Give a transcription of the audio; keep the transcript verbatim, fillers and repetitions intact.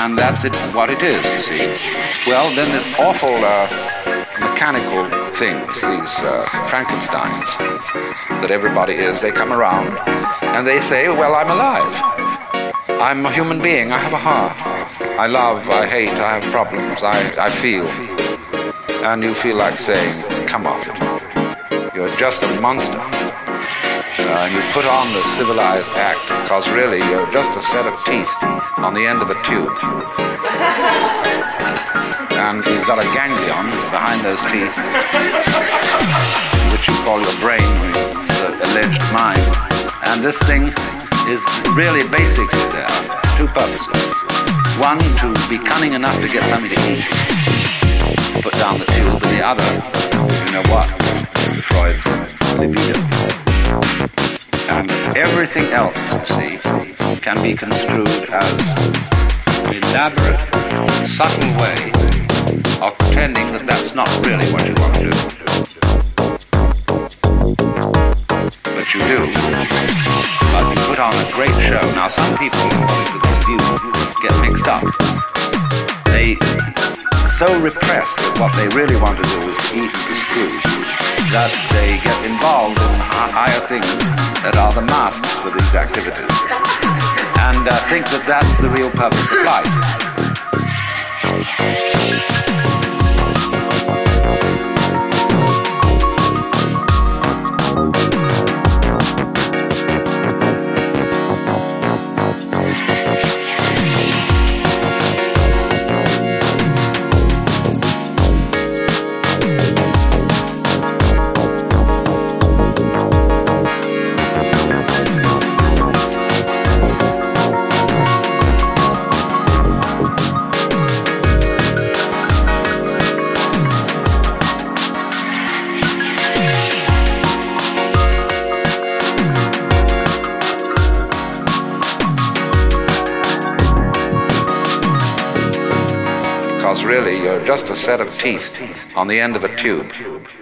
And that's it, what it is, you see. Well, then this awful uh, mechanical things, these uh, Frankensteins that everybody is, they come around and they say, well, I'm alive. I'm a human being, I have a heart. I love, I hate, I have problems, I, I feel. And you feel like saying, come off it. You're just a monster. Uh, and you put on the civilized act because really you're just a set of teeth on the end of a tube. And you've got a ganglion behind those teeth, which you call your brain, it's the alleged mind. And this thing is really basically there, two purposes. One, to be cunning enough to get something to eat, to put down the tube, and the other, you know what, Mister Freud's libido. And everything else, you see, can be construed as an elaborate, subtle way of pretending that that's not really what you want to do. But you do. But you put on a great show. Now, some people, according to this view, get mixed up. They so repress that what they really want to do is to eat and to screw, that they get involved in higher things that are the masks for these activities, and uh, think that that's the real purpose of life. Really, you're just a set of teeth on the end of a tube.